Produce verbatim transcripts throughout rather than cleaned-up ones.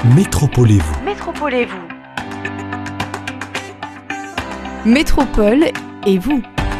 Métropolez-vous. Métropolez-vous. Métropole et vous.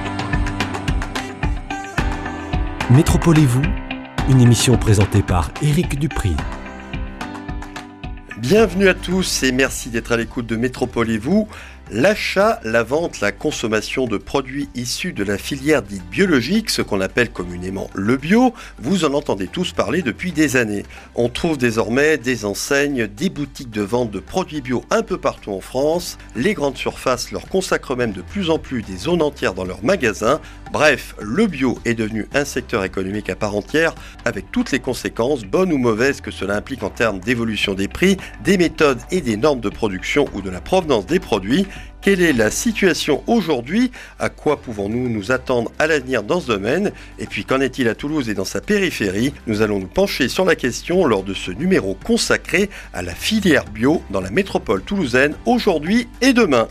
Métropolez-vous, une émission présentée par Éric Dupri. Bienvenue à tous et merci d'être à l'écoute de Métropolez-vous. L'achat, la vente, la consommation de produits issus de la filière dite biologique, ce qu'on appelle communément le bio, vous en entendez tous parler depuis des années. On trouve désormais des enseignes, des boutiques de vente de produits bio un peu partout en France. Les grandes surfaces leur consacrent même de plus en plus des zones entières dans leurs magasins. Bref, le bio est devenu un secteur économique à part entière, avec toutes les conséquences, bonnes ou mauvaises, que cela implique en termes d'évolution des prix, des méthodes et des normes de production ou de la provenance des produits. Quelle est la situation aujourd'hui? À quoi pouvons-nous nous attendre à l'avenir dans ce domaine? Et puis qu'en est-il à Toulouse et dans sa périphérie? Nous allons nous pencher sur la question lors de ce numéro consacré à la filière bio dans la métropole toulousaine aujourd'hui et demain.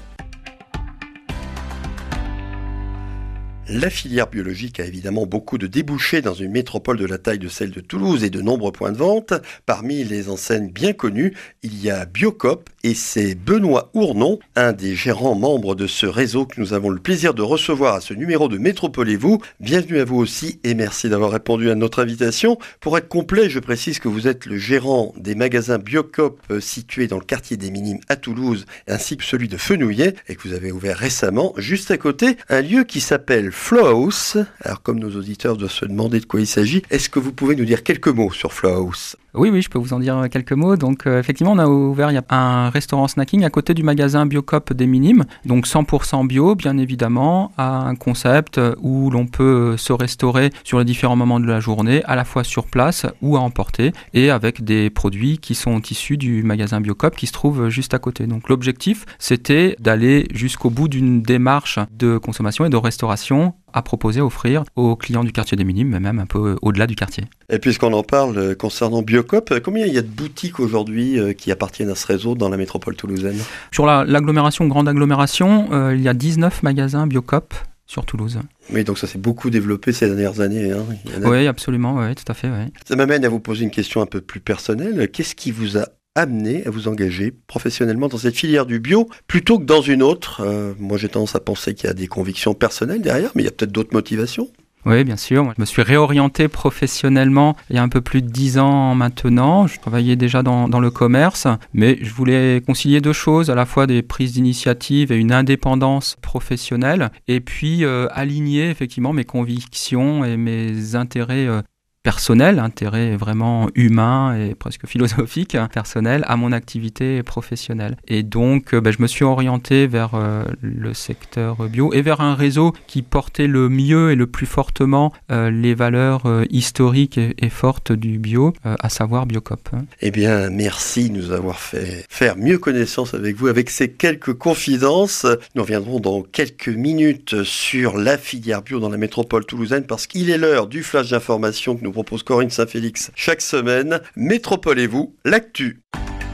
La filière biologique a évidemment beaucoup de débouchés dans une métropole de la taille de celle de Toulouse et de nombreux points de vente. Parmi les enseignes bien connues, il y a Biocoop et c'est Benoît Ournon, un des gérants membres de ce réseau que nous avons le plaisir de recevoir à ce numéro de Métropolez-vous. Bienvenue à vous aussi et merci d'avoir répondu à notre invitation. Pour être complet, je précise que vous êtes le gérant des magasins Biocoop situés dans le quartier des Minimes à Toulouse ainsi que celui de Fenouillet et que vous avez ouvert récemment juste à côté un lieu qui s'appelle Flow House. Alors comme nos auditeurs doivent se demander de quoi il s'agit, est-ce que vous pouvez nous dire quelques mots sur Flow House ? Oui, oui, je peux vous en dire quelques mots. Donc, euh, effectivement, on a ouvert il y a un restaurant snacking à côté du magasin Biocoop des Minimes. Donc, cent pour cent bio, bien évidemment, à un concept où l'on peut se restaurer sur les différents moments de la journée, à la fois sur place ou à emporter, et avec des produits qui sont issus du magasin Biocoop qui se trouve juste à côté. Donc, l'objectif, c'était d'aller jusqu'au bout d'une démarche de consommation et de restauration à proposer, à offrir aux clients du quartier des Minimes, mais même un peu au-delà du quartier. Et puisqu'on en parle concernant Biocoop, combien il y a de boutiques aujourd'hui qui appartiennent à ce réseau dans la métropole toulousaine ? Sur la, l'agglomération, grande agglomération, euh, il y a dix-neuf magasins Biocoop sur Toulouse. Oui, donc ça s'est beaucoup développé ces dernières années. Hein. A... Oui, absolument, oui, tout à fait. Oui. Ça m'amène à vous poser une question un peu plus personnelle. Qu'est-ce qui vous a amené à vous engager professionnellement dans cette filière du bio plutôt que dans une autre? euh, Moi, j'ai tendance à penser qu'il y a des convictions personnelles derrière, mais il y a peut-être d'autres motivations. Oui, bien sûr. Je me suis réorienté professionnellement il y a un peu plus de dix ans maintenant. Je travaillais déjà dans, dans le commerce, mais je voulais concilier deux choses, à la fois des prises d'initiative et une indépendance professionnelle, et puis euh, aligner effectivement mes convictions et mes intérêts euh, personnel, intérêt vraiment humain et presque philosophique, personnel, à mon activité professionnelle. Et donc, ben, je me suis orienté vers euh, le secteur bio et vers un réseau qui portait le mieux et le plus fortement euh, les valeurs euh, historiques et, et fortes du bio, euh, à savoir Biocoop. Eh bien, merci de nous avoir fait faire mieux connaissance avec vous, avec ces quelques confidences. Nous reviendrons dans quelques minutes sur la filière bio dans la métropole toulousaine parce qu'il est l'heure du flash d'information que nous propose Corinne Saint-Félix chaque semaine. Métropolez-vous, l'actu.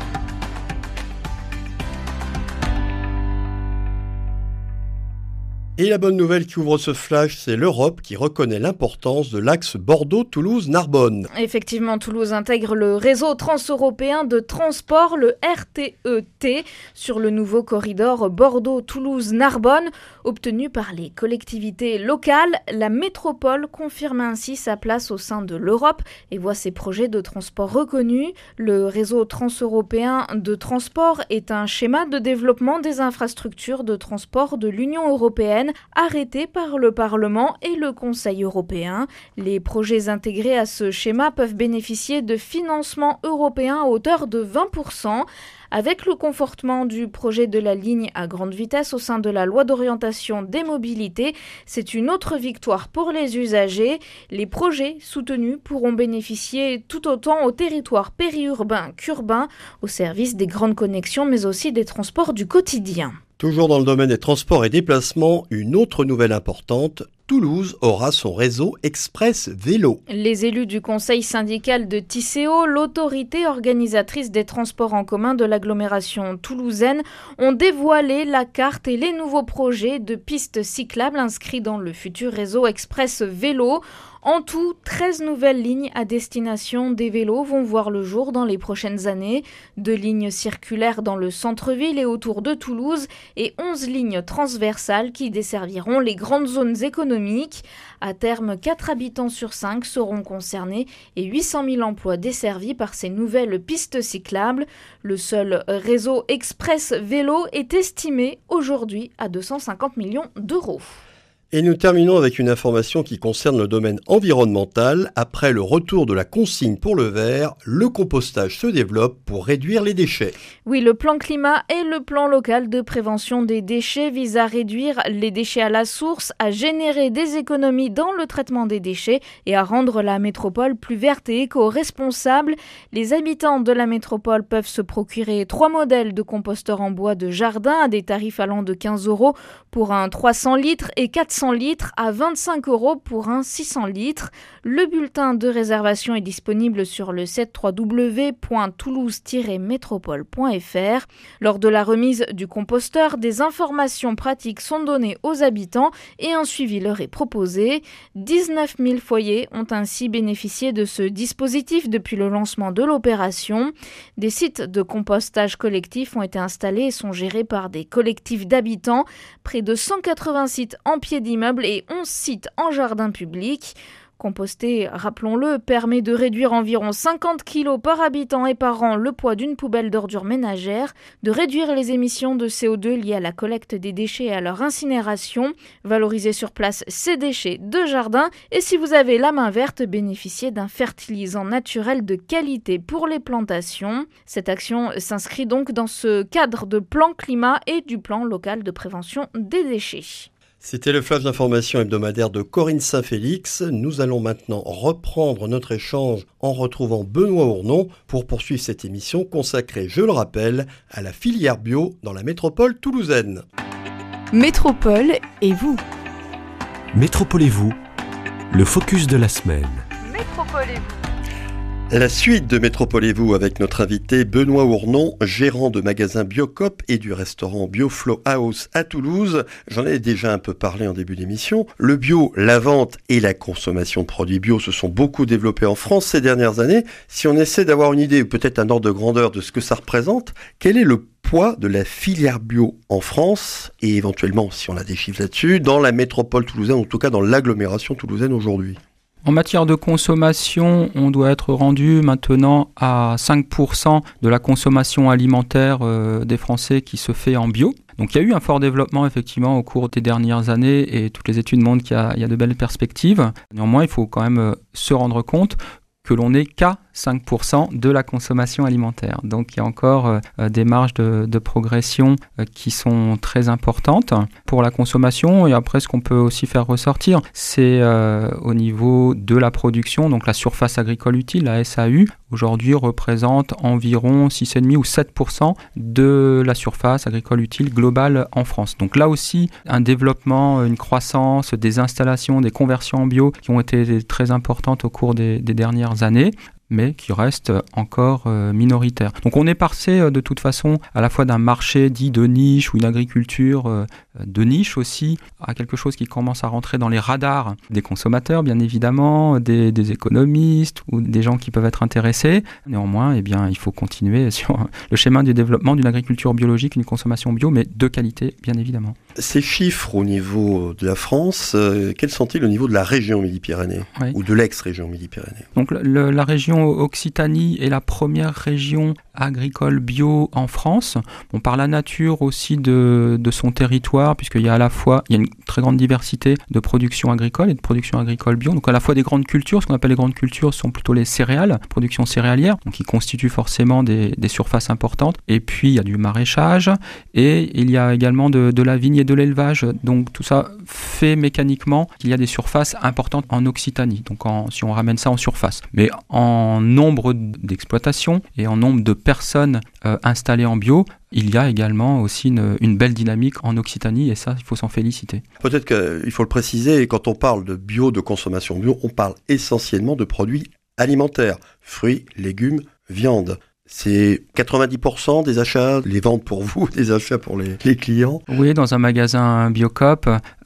Et la bonne nouvelle qui ouvre ce flash, c'est l'Europe qui reconnaît l'importance de l'axe Bordeaux-Toulouse-Narbonne. Effectivement, Toulouse intègre le réseau transeuropéen de transport, le R T E T, sur le nouveau corridor Bordeaux-Toulouse-Narbonne. Obtenu par les collectivités locales, la métropole confirme ainsi sa place au sein de l'Europe et voit ses projets de transport reconnus. Le réseau transeuropéen de transport est un schéma de développement des infrastructures de transport de l'Union européenne arrêté par le Parlement et le Conseil européen. Les projets intégrés à ce schéma peuvent bénéficier de financements européens à hauteur de vingt pour cent. Avec le confortement du projet de la ligne à grande vitesse au sein de la loi d'orientation des mobilités, c'est une autre victoire pour les usagers. Les projets soutenus pourront bénéficier tout autant aux territoires périurbains qu'urbains, au service des grandes connexions mais aussi des transports du quotidien. Toujours dans le domaine des transports et déplacements, une autre nouvelle importante, Toulouse aura son réseau express vélo. Les élus du conseil syndical de Tisséo, l'autorité organisatrice des transports en commun de l'agglomération toulousaine, ont dévoilé la carte et les nouveaux projets de pistes cyclables inscrits dans le futur réseau express vélo. En tout, treize nouvelles lignes à destination des vélos vont voir le jour dans les prochaines années. Deux lignes circulaires dans le centre-ville et autour de Toulouse et onze lignes transversales qui desserviront les grandes zones économiques. À terme, quatre habitants sur cinq seront concernés et huit cent mille emplois desservis par ces nouvelles pistes cyclables. Le seul réseau express vélo est estimé aujourd'hui à deux cent cinquante millions d'euros. Et nous terminons avec une information qui concerne le domaine environnemental. Après le retour de la consigne pour le verre, le compostage se développe pour réduire les déchets. Oui, le plan climat et le plan local de prévention des déchets visent à réduire les déchets à la source, à générer des économies dans le traitement des déchets et à rendre la métropole plus verte et éco-responsable. Les habitants de la métropole peuvent se procurer trois modèles de composteurs en bois de jardin à des tarifs allant de quinze euros pour un trois cents litres et quatre cents litres à vingt-cinq euros pour un six cents litres. Le bulletin de réservation est disponible sur le site w w w point toulouse tiret métropole point f r. Lors de la remise du composteur, des informations pratiques sont données aux habitants et un suivi leur est proposé. dix-neuf mille foyers ont ainsi bénéficié de ce dispositif depuis le lancement de l'opération. Des sites de compostage collectif ont été installés et sont gérés par des collectifs d'habitants. Près de cent quatre-vingts sites en pied d'immeubles et onze sites en jardin public. Composter, rappelons-le, permet de réduire environ cinquante kilos par habitant et par an le poids d'une poubelle d'ordures ménagères, de réduire les émissions de C O deux liées à la collecte des déchets et à leur incinération, valoriser sur place ces déchets de jardin et si vous avez la main verte, bénéficier d'un fertilisant naturel de qualité pour les plantations. Cette action s'inscrit donc dans ce cadre de plan climat et du plan local de prévention des déchets. C'était le flash d'information hebdomadaire de Corinne Saint-Félix. Nous allons maintenant reprendre notre échange en retrouvant Benoît Ournon pour poursuivre cette émission consacrée, je le rappelle, à la filière bio dans la métropole toulousaine. Métropole et vous. Métropole et vous, le focus de la semaine. Métropole et vous. La suite de Métropole et vous avec notre invité Benoît Ournon, gérant de magasin Biocop et du restaurant Bioflow House à Toulouse. J'en ai déjà un peu parlé en début d'émission. Le bio, la vente et la consommation de produits bio se sont beaucoup développés en France ces dernières années. Si on essaie d'avoir une idée ou peut-être un ordre de grandeur de ce que ça représente, quel est le poids de la filière bio en France et éventuellement, si on a des chiffres là-dessus, dans la métropole toulousaine, en tout cas dans l'agglomération toulousaine aujourd'hui ? En matière de consommation, on doit être rendu maintenant à cinq pour cent de la consommation alimentaire euh, des Français qui se fait en bio. Donc il y a eu un fort développement effectivement au cours des dernières années et toutes les études montrent qu'il y a, il y a de belles perspectives. Néanmoins, il faut quand même euh, se rendre compte que l'on n'est qu'à cinq pour cent de la consommation alimentaire. Donc il y a encore euh, des marges de, de progression euh, qui sont très importantes pour la consommation. Et après, ce qu'on peut aussi faire ressortir, c'est euh, au niveau de la production, donc la surface agricole utile, la S A U, aujourd'hui représente environ six virgule cinq ou sept pour cent de la surface agricole utile globale en France. Donc là aussi, un développement, une croissance, des installations, des conversions en bio qui ont été très importantes au cours des, des dernières années, mais qui reste encore euh, minoritaire. Donc on est passé euh, de toute façon à la fois d'un marché dit de niche ou une agriculture euh, de niche aussi à quelque chose qui commence à rentrer dans les radars des consommateurs bien évidemment, des, des économistes ou des gens qui peuvent être intéressés. Néanmoins, eh bien, il faut continuer sur le schéma du développement d'une agriculture biologique, une consommation bio, mais de qualité bien évidemment. Ces chiffres au niveau de la France, euh, quels sont-ils au niveau de la région Midi-Pyrénées oui. ou de l'ex-région Midi-Pyrénées ? Donc le, la région Occitanie est la première région agricole bio en France. Bon, par la nature aussi de, de son territoire, puisqu'il y a à la fois il y a une très grande diversité de production agricole et de production agricole bio. Donc à la fois des grandes cultures, ce qu'on appelle les grandes cultures sont plutôt les céréales, production céréalière, donc qui constituent forcément des, des surfaces importantes. Et puis il y a du maraîchage et il y a également de, de la vigne et de l'élevage. Donc tout ça fait mécaniquement qu'il y a des surfaces importantes en Occitanie. Donc en, si on ramène ça en surface. Mais en nombre d'exploitations et en nombre de personnes euh, installées en bio, il y a également aussi une, une belle dynamique en Occitanie et ça, il faut s'en féliciter. Peut-être qu'il faut le préciser, quand on parle de bio, de consommation bio, on parle essentiellement de produits alimentaires, fruits, légumes, viande. C'est quatre-vingt-dix pour cent des achats, les ventes pour vous, des achats pour les, les clients. Oui, dans un magasin Biocop,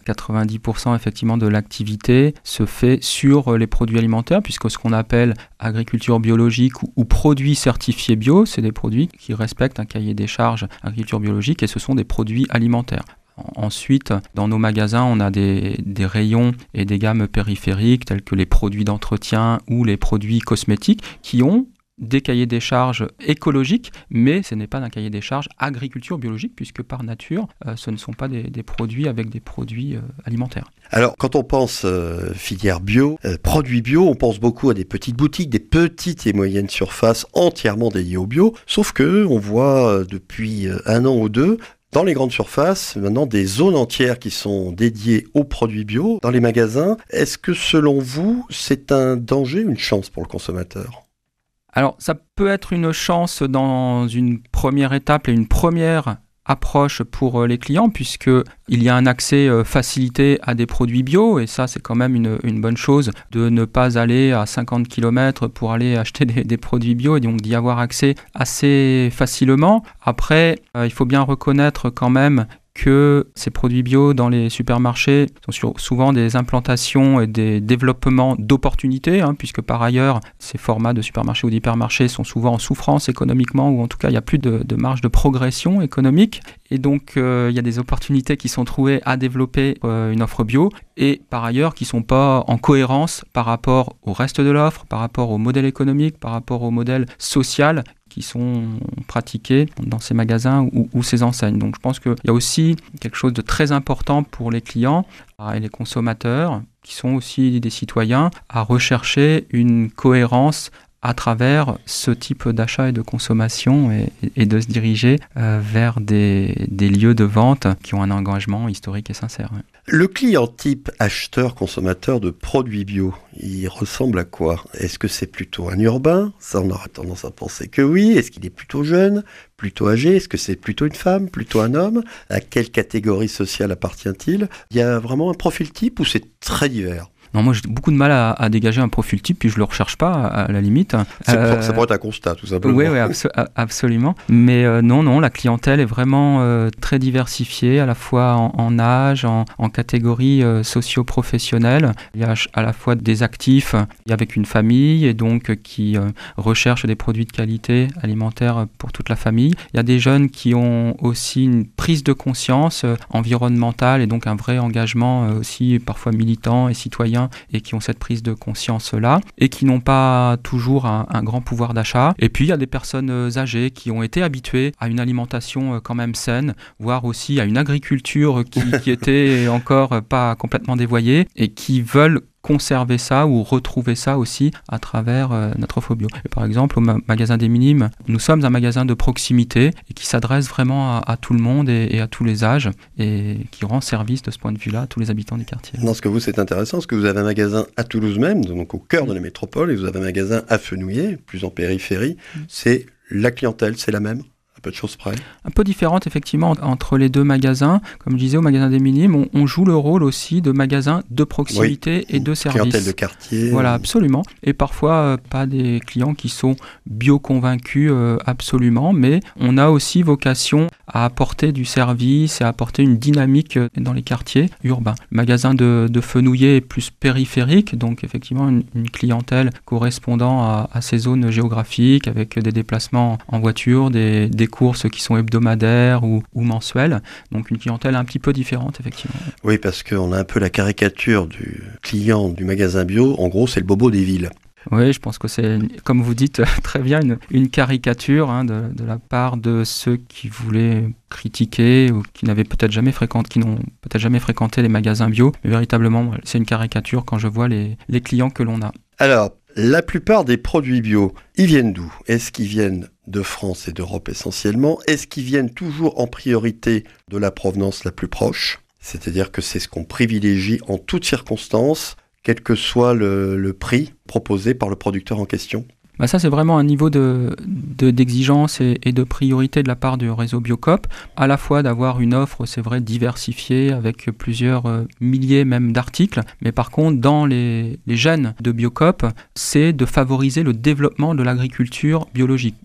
quatre-vingt-dix pour cent effectivement de l'activité se fait sur les produits alimentaires, puisque ce qu'on appelle agriculture biologique ou, ou produits certifiés bio, c'est des produits qui respectent un cahier des charges agriculture biologique et ce sont des produits alimentaires. Ensuite, dans nos magasins, on a des, des rayons et des gammes périphériques tels que les produits d'entretien ou les produits cosmétiques qui ont des cahiers des charges écologiques, mais ce n'est pas d'un cahier des charges agriculture biologique, puisque par nature, euh, ce ne sont pas des, des produits avec des produits euh, alimentaires. Alors, quand on pense euh, filière bio, euh, produits bio, on pense beaucoup à des petites boutiques, des petites et moyennes surfaces entièrement dédiées au bio, sauf que on voit euh, depuis un an ou deux, dans les grandes surfaces, maintenant des zones entières qui sont dédiées aux produits bio dans les magasins. Est-ce que selon vous, c'est un danger, une chance pour le consommateur ? Alors, ça peut être une chance dans une première étape et une première approche pour les clients, puisqu'il y a un accès facilité à des produits bio, et ça, c'est quand même une, une bonne chose de ne pas aller à cinquante kilomètres pour aller acheter des, des produits bio, et donc d'y avoir accès assez facilement. Après, euh, il faut bien reconnaître quand même que ces produits bio dans les supermarchés sont sur, souvent des implantations et des développements d'opportunités, hein, puisque par ailleurs, ces formats de supermarchés ou d'hypermarchés sont souvent en souffrance économiquement, ou en tout cas, il n'y a plus de, de marge de progression économique. Et donc, euh, il y a des opportunités qui sont trouvées à développer euh, une offre bio, et par ailleurs, qui ne sont pas en cohérence par rapport au reste de l'offre, par rapport au modèle économique, par rapport au modèle social qui sont pratiqués dans ces magasins ou, ou ces enseignes. Donc je pense qu'il y a aussi quelque chose de très important pour les clients et les consommateurs, qui sont aussi des citoyens, à rechercher une cohérence à travers ce type d'achat et de consommation, et, et de se diriger euh, vers des, des lieux de vente qui ont un engagement historique et sincère. Ouais. Le client type acheteur-consommateur de produits bio, il ressemble à quoi ? Est-ce que c'est plutôt un urbain ? Ça, on aura tendance à penser que oui. Est-ce qu'il est plutôt jeune, plutôt âgé ? Est-ce que c'est plutôt une femme, plutôt un homme ? À quelle catégorie sociale appartient-il ? Il y a vraiment un profil type ou c'est très divers ? Non, moi j'ai beaucoup de mal à, à dégager un profil type, puis je le recherche pas à, à la limite. C'est euh, pour, ça pourrait être un constat, tout simplement. Oui, oui, abso- absolument. Mais euh, non, non, la clientèle est vraiment euh, très diversifiée, à la fois en, en âge, en, en catégories euh, socio-professionnelles. Il y a à la fois des actifs avec une famille, et donc qui euh, recherchent des produits de qualité alimentaire pour toute la famille. Il y a des jeunes qui ont aussi une prise de conscience euh, environnementale, et donc un vrai engagement euh, aussi parfois militant et citoyen, et qui ont cette prise de conscience-là, et qui n'ont pas toujours un, un grand pouvoir d'achat. Et puis, il y a des personnes âgées qui ont été habituées à une alimentation quand même saine, voire aussi à une agriculture qui, qui était encore pas complètement dévoyée, et qui veulent conserver ça ou retrouver ça aussi à travers euh, notre offre bio. Et par exemple, au ma- magasin des Minimes, nous sommes un magasin de proximité et qui s'adresse vraiment à, à tout le monde et, et à tous les âges, et qui rend service de ce point de vue-là à tous les habitants du quartier. Non, ce que vous, c'est intéressant, parce que vous avez un magasin à Toulouse même, donc au cœur de la métropole, et vous avez un magasin à Fenouillet, plus en périphérie. C'est la clientèle, c'est la même ? Peu de choses près. Un peu différente effectivement entre les deux magasins. Comme je disais, au magasin des Minimes, on, on joue le rôle aussi de magasin de proximité, oui, et de service. Clientèle de quartier. Voilà, absolument. Et parfois, euh, pas des clients qui sont bio-convaincus euh, absolument, mais on a aussi vocation à apporter du service et à apporter une dynamique dans les quartiers urbains. Le magasin de, de Fenouillet est plus périphérique, donc effectivement une, une clientèle correspondant à, à ces zones géographiques, avec des déplacements en voiture, des, des courses qui sont hebdomadaires ou, ou mensuelles, donc une clientèle un petit peu différente, effectivement. Oui, parce qu'on a un peu la caricature du client du magasin bio, en gros c'est le bobo des villes. Oui, je pense que c'est, comme vous dites très bien, une, une caricature hein, de, de la part de ceux qui voulaient critiquer ou qui n'avaient peut-être jamais fréquenté, qui n'ont peut-être jamais fréquenté les magasins bio. Mais véritablement, c'est une caricature quand je vois les, les clients que l'on a. Alors, la plupart des produits bio, ils viennent d'où ? Est-ce qu'ils viennent de France et d'Europe essentiellement ? Est-ce qu'ils viennent toujours en priorité de la provenance la plus proche ? C'est-à-dire que c'est ce qu'on privilégie en toutes circonstances, quel que soit le, le prix proposé par le producteur en question. Bah ça, c'est vraiment un niveau de, de, d'exigence et, et de priorité de la part du réseau Biocoop, à la fois d'avoir une offre, c'est vrai, diversifiée, avec plusieurs euh, milliers même d'articles, mais par contre, dans les, les gènes de Biocoop, c'est de favoriser le développement de l'agriculture biologique.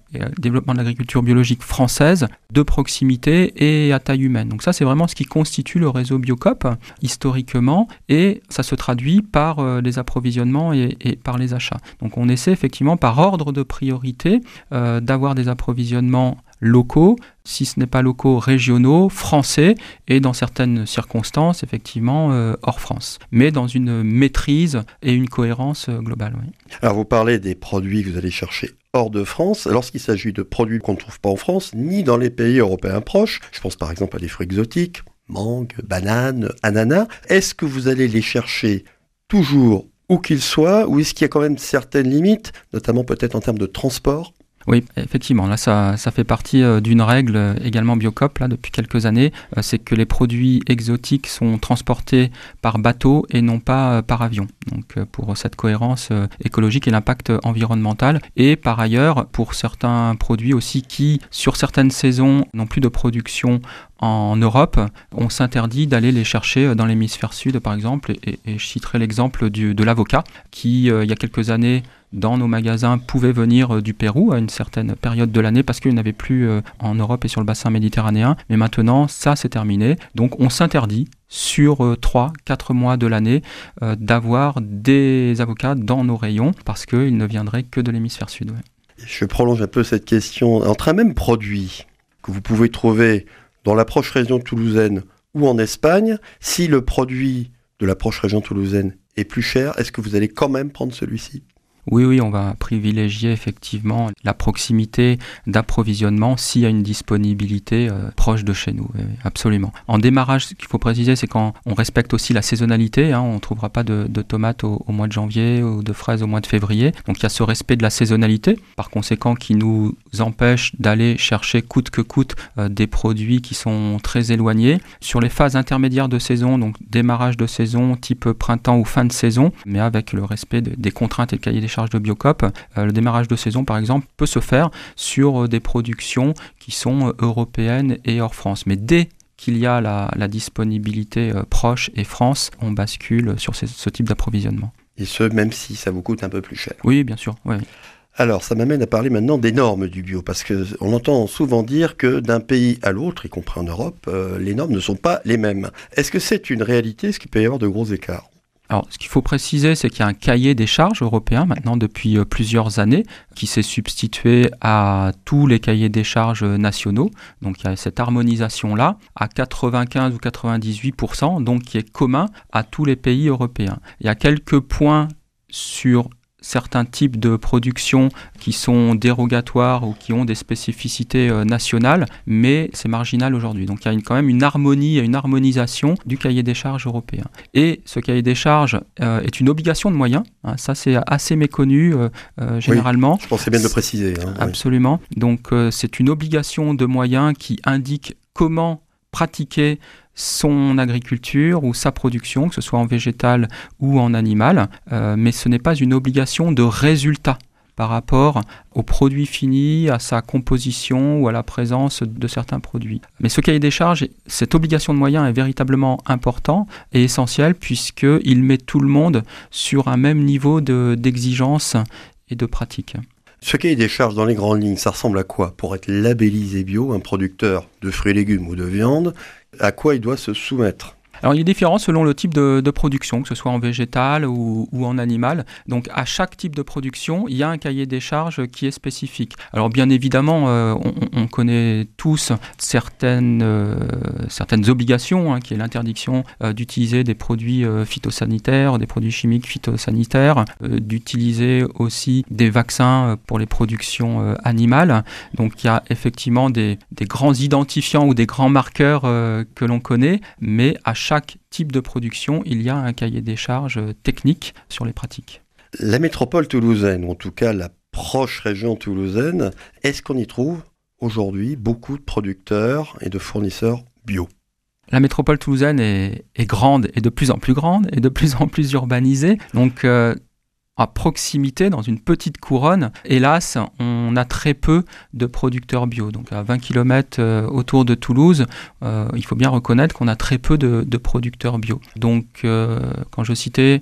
et le développement de l'agriculture biologique française de proximité et à taille humaine. Donc ça, c'est vraiment ce qui constitue le réseau Biocoop historiquement, et ça se traduit par euh, les approvisionnements et, et par les achats. Donc on essaie effectivement par ordre de priorité euh, d'avoir des approvisionnements locaux, si ce n'est pas locaux, régionaux, français, et dans certaines circonstances, effectivement, euh, hors France. Mais dans une maîtrise et une cohérence euh, globale. Oui. Alors vous parlez des produits que vous allez chercher hors de France. Lorsqu'il s'agit de produits qu'on ne trouve pas en France, ni dans les pays européens proches, je pense par exemple à des fruits exotiques, mangue, banane, ananas, est-ce que vous allez les chercher toujours où qu'ils soient, ou est-ce qu'il y a quand même certaines limites, notamment peut-être en termes de transport ? Oui, effectivement, là ça, ça fait partie euh, d'une règle euh, également Biocoop là depuis quelques années, euh, c'est que les produits exotiques sont transportés par bateau et non pas euh, par avion. Donc euh, pour cette cohérence euh, écologique et l'impact environnemental, et par ailleurs pour certains produits aussi qui sur certaines saisons n'ont plus de production en Europe, on s'interdit d'aller les chercher dans l'hémisphère sud par exemple, et, et je citerai l'exemple du, de l'avocat qui euh, il y a quelques années dans nos magasins pouvaient venir du Pérou à une certaine période de l'année parce qu'il n'y en avait plus en Europe et sur le bassin méditerranéen. Mais maintenant, ça c'est terminé. Donc on s'interdit sur trois à quatre mois de l'année euh, d'avoir des avocats dans nos rayons parce qu'ils ne viendraient que de l'hémisphère sud. Ouais. Je prolonge un peu cette question. Entre un même produit que vous pouvez trouver dans la proche région toulousaine ou en Espagne, si le produit de la proche région toulousaine est plus cher, est-ce que vous allez quand même prendre celui-ci ? Oui, oui, on va privilégier effectivement la proximité d'approvisionnement s'il y a une disponibilité euh, proche de chez nous, oui, absolument. En démarrage, ce qu'il faut préciser, c'est qu'on respecte aussi la saisonnalité, hein, on ne trouvera pas de, de tomates au, au mois de janvier ou de fraises au mois de février, donc il y a ce respect de la saisonnalité, par conséquent qui nous empêche d'aller chercher coûte que coûte euh, des produits qui sont très éloignés. Sur les phases intermédiaires de saison, donc démarrage de saison type printemps ou fin de saison, mais avec le respect de, des contraintes et le cahier des charges de Biocoop, euh, le démarrage de saison par exemple peut se faire sur euh, des productions qui sont euh, européennes et hors France. Mais dès qu'il y a la, la disponibilité euh, proche et France, on bascule sur ce, ce type d'approvisionnement. Et ce, même si ça vous coûte un peu plus cher. Oui, bien sûr. Oui. Alors, ça m'amène à parler maintenant des normes du bio, parce qu'on entend souvent dire que d'un pays à l'autre, y compris en Europe, euh, les normes ne sont pas les mêmes. Est-ce que c'est une réalité ? Est-ce qu'il peut y avoir de gros écarts ? Alors, ce qu'il faut préciser, c'est qu'il y a un cahier des charges européen maintenant depuis euh, plusieurs années qui s'est substitué à tous les cahiers des charges nationaux. Donc, il y a cette harmonisation-là à quatre-vingt-quinze ou quatre-vingt-dix-huit pour cent, donc qui est commun à tous les pays européens. Il y a quelques points sur certains types de productions qui sont dérogatoires ou qui ont des spécificités euh, nationales, mais c'est marginal aujourd'hui. Donc il y a une, quand même une harmonie et une harmonisation du cahier des charges européen. Et ce cahier des charges euh, est une obligation de moyens, hein, ça c'est assez méconnu euh, euh, généralement. Oui, je pensais bien de le préciser. Hein, Absolument. Oui. Donc euh, c'est une obligation de moyens qui indique comment pratiquer son agriculture ou sa production, que ce soit en végétal ou en animal, euh, mais ce n'est pas une obligation de résultat par rapport au produit fini, à sa composition ou à la présence de certains produits. Mais ce cahier des charges, cette obligation de moyens est véritablement important et essentiel puisqu'il met tout le monde sur un même niveau de, d'exigence et de pratique. Ce cahier des charges dans les grandes lignes, ça ressemble à quoi ? Pour être labellisé bio, un producteur de fruits et légumes ou de viande, à quoi il doit se soumettre ? Alors il est différent selon le type de, de production, que ce soit en végétal ou, ou en animal. Donc à chaque type de production, il y a un cahier des charges qui est spécifique. Alors bien évidemment, euh, on, on connaît tous certaines, euh, certaines obligations, hein, qui est l'interdiction euh, d'utiliser des produits euh, phytosanitaires, des produits chimiques phytosanitaires, euh, d'utiliser aussi des vaccins pour les productions euh, animales. Donc il y a effectivement des, des grands identifiants ou des grands marqueurs euh, que l'on connaît, mais à chaque chaque type de production, il y a un cahier des charges techniques sur les pratiques. La métropole toulousaine, ou en tout cas la proche région toulousaine, est-ce qu'on y trouve aujourd'hui beaucoup de producteurs et de fournisseurs bio ? La métropole toulousaine est, est grande et de plus en plus grande et de plus en plus urbanisée. Donc, euh, à proximité, dans une petite couronne, hélas, on a très peu de producteurs bio. Donc à vingt kilomètres euh, autour de Toulouse, euh, il faut bien reconnaître qu'on a très peu de, de producteurs bio. Donc euh, quand je citais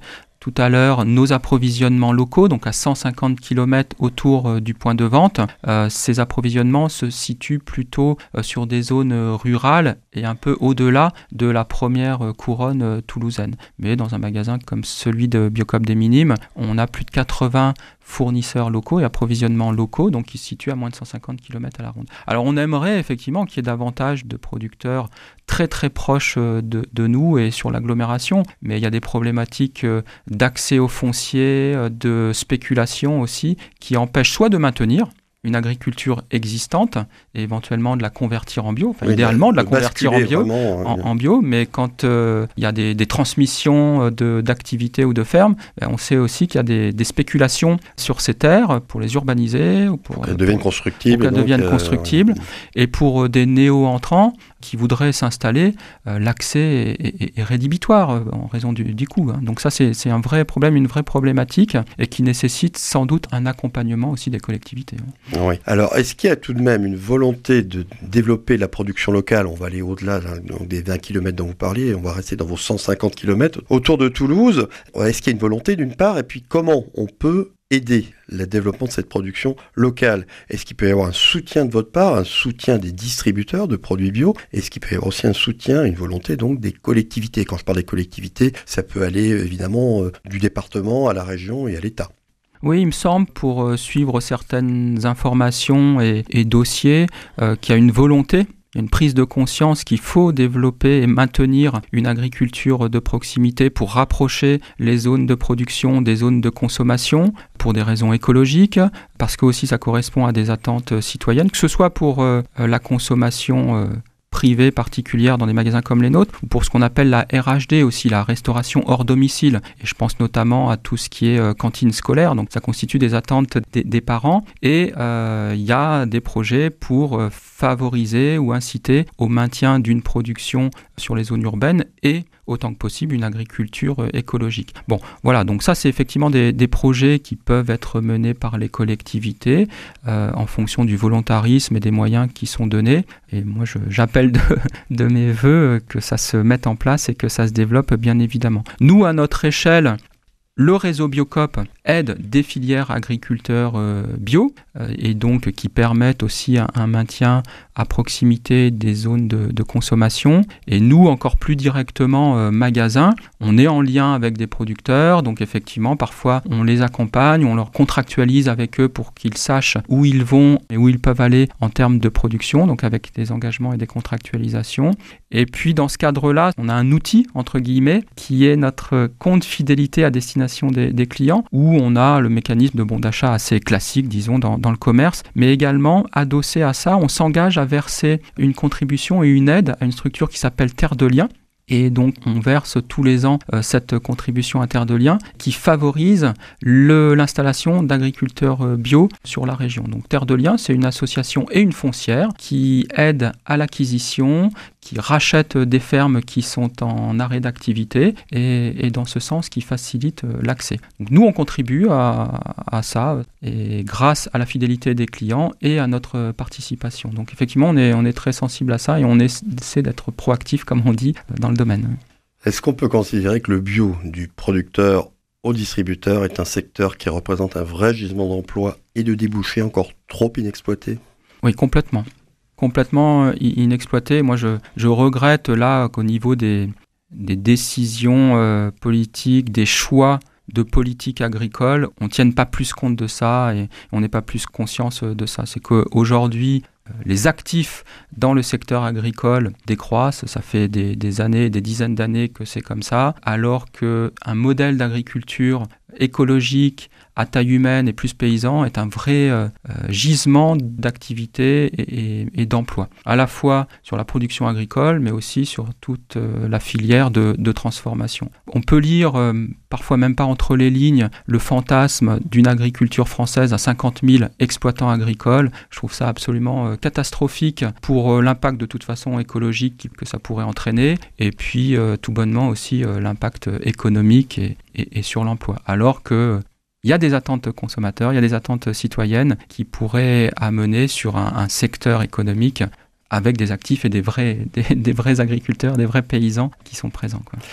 tout à l'heure nos approvisionnements locaux, donc à cent cinquante kilomètres autour euh, du point de vente. Euh, ces approvisionnements se situent plutôt euh, sur des zones euh, rurales et un peu au-delà de la première euh, couronne euh, toulousaine. Mais dans un magasin comme celui de Biocoop des Minimes, on a plus de quatre-vingts fournisseurs locaux et approvisionnements locaux, donc qui se situent à moins de cent cinquante kilomètres à la ronde. Alors on aimerait effectivement qu'il y ait davantage de producteurs très très proches de, de nous et sur l'agglomération, mais il y a des problématiques d'accès au foncier, de spéculation aussi, qui empêchent soit de maintenir une agriculture existante et éventuellement de la convertir en bio, enfin, oui, idéalement de la convertir en bio, vraiment, en, en bio, mais quand il euh, y a des, des transmissions de, d'activités ou de fermes, ben, on sait aussi qu'il y a des, des spéculations sur ces terres pour les urbaniser, ou pour, pour qu'elles deviennent constructibles, pour qu'elles deviennent euh, constructibles. Ouais. Et pour des néo-entrants qui voudraient s'installer, euh, l'accès est, est, est rédhibitoire euh, en raison du, du coût. Hein. Donc ça, c'est, c'est un vrai problème, une vraie problématique et qui nécessite sans doute un accompagnement aussi des collectivités. Hein. Oui. Alors, est-ce qu'il y a tout de même une volonté de développer la production locale ? On va aller au-delà là, des vingt kilomètres dont vous parliez, on va rester dans vos cent cinquante kilomètres autour de Toulouse. Est-ce qu'il y a une volonté d'une part ? Et puis, comment on peut aider le développement de cette production locale ? Est-ce qu'il peut y avoir un soutien de votre part, un soutien des distributeurs de produits bio ? Est-ce qu'il peut y avoir aussi un soutien, une volonté donc des collectivités ? Quand je parle des collectivités, ça peut aller évidemment euh, du département à la région et à l'État. Oui, il me semble, pour euh, suivre certaines informations et, et dossiers, euh, qu'il y a une volonté, une prise de conscience qu'il faut développer et maintenir une agriculture de proximité pour rapprocher les zones de production des zones de consommation pour des raisons écologiques, parce que aussi ça correspond à des attentes citoyennes, que ce soit pour euh, la consommation euh, privée particulière dans des magasins comme les nôtres, ou pour ce qu'on appelle la R H D aussi, la restauration hors domicile. Et je pense notamment à tout ce qui est euh, cantine scolaire, donc ça constitue des attentes des, des parents. Et il euh, y a des projets pour euh, favoriser ou inciter au maintien d'une production sur les zones urbaines et autant que possible une agriculture euh, écologique. Bon, voilà, donc ça c'est effectivement des, des projets qui peuvent être menés par les collectivités euh, en fonction du volontarisme et des moyens qui sont donnés. Et moi je, j'appelle de, de mes voeux que ça se mette en place et que ça se développe bien évidemment. Nous, à notre échelle, le réseau Biocoop aide des filières agriculteurs euh, bio euh, et donc qui permettent aussi un, un maintien à proximité des zones de, de consommation. Et nous, encore plus directement, euh, magasins, on est en lien avec des producteurs. Donc effectivement, parfois, on les accompagne, on leur contractualise avec eux pour qu'ils sachent où ils vont et où ils peuvent aller en termes de production, donc avec des engagements et des contractualisations. Et puis, dans ce cadre-là, on a un outil, entre guillemets, qui est notre compte fidélité à destination des, des clients, où on a le mécanisme de bon d'achat assez classique, disons, dans, dans le commerce, mais également, adossé à ça, on s'engage à verser une contribution et une aide à une structure qui s'appelle Terre de Liens. Et donc, on verse tous les ans euh, cette contribution à Terre de Liens qui favorise le, l'installation d'agriculteurs euh, bio sur la région. Donc, Terre de Liens, c'est une association et une foncière qui aide à l'acquisition, qui rachète des fermes qui sont en arrêt d'activité et, et dans ce sens, qui facilite euh, l'accès. Donc, nous, on contribue à, à ça et grâce à la fidélité des clients et à notre participation. Donc, effectivement, on est, on est très sensible à ça et on essaie d'être proactif, comme on dit, dans le domaine. Est-ce qu'on peut considérer que le bio du producteur au distributeur est un secteur qui représente un vrai gisement d'emploi et de débouchés encore trop inexploité ? Oui, complètement. Complètement inexploité. Moi, je, je regrette là qu'au niveau des, des décisions euh, politiques, des choix de politique agricole, on ne tienne pas plus compte de ça et on n'ait pas plus conscience de ça. C'est qu'aujourd'hui, les actifs dans le secteur agricole décroissent, ça fait des, des années, des dizaines d'années que c'est comme ça, alors qu'un modèle d'agriculture écologique, à taille humaine et plus paysan est un vrai euh, gisement d'activité et, et, et d'emploi, à la fois sur la production agricole, mais aussi sur toute euh, la filière de, de transformation. On peut lire, euh, parfois même pas entre les lignes, le fantasme d'une agriculture française à cinquante mille exploitants agricoles. Je trouve ça absolument euh, catastrophique pour euh, l'impact de toute façon écologique que ça pourrait entraîner, et puis euh, tout bonnement aussi euh, l'impact économique et, et, et sur l'emploi. Alors que il y a des attentes consommateurs, il y a des attentes citoyennes qui pourraient amener sur un, un secteur économique avec des actifs et des vrais, des, des vrais agriculteurs, des vrais paysans qui sont présents, quoi.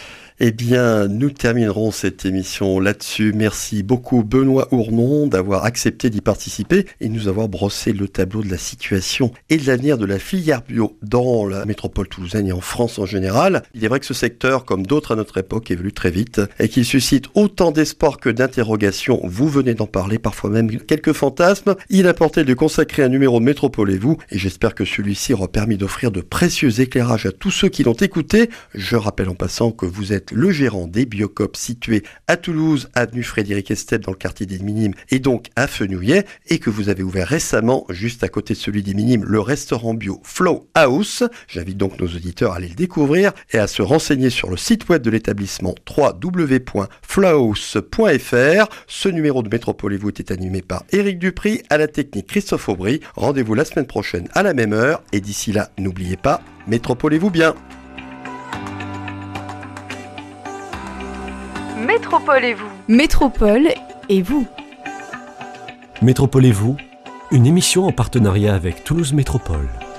Eh bien, nous terminerons cette émission là-dessus. Merci beaucoup Benoît Ournon d'avoir accepté d'y participer et nous avoir brossé le tableau de la situation et de l'avenir de la filière bio dans la métropole toulousaine et en France en général. Il est vrai que ce secteur, comme d'autres à notre époque, évolue très vite et qu'il suscite autant d'espoir que d'interrogations. Vous venez d'en parler, parfois même quelques fantasmes. Il importait de consacrer un numéro de Métropole et vous, et j'espère que celui-ci aura permis d'offrir de précieux éclairages à tous ceux qui l'ont écouté. Je rappelle en passant que vous êtes le gérant des Biocoop situés à Toulouse, avenue Frédéric Estep dans le quartier des Minimes et donc à Fenouillet, et que vous avez ouvert récemment, juste à côté de celui des Minimes, le restaurant bio Flow House. J'invite donc nos auditeurs à aller le découvrir et à se renseigner sur le site web de l'établissement w w w point flowhouse point f r. Ce numéro de Métropole et vous était animé par Éric Dupry, à la technique Christophe Aubry. Rendez-vous la semaine prochaine à la même heure et d'ici là, n'oubliez pas, métropolez-vous bien. Métropole et vous. Métropole et vous. Métropole et vous, une émission en partenariat avec Toulouse Métropole.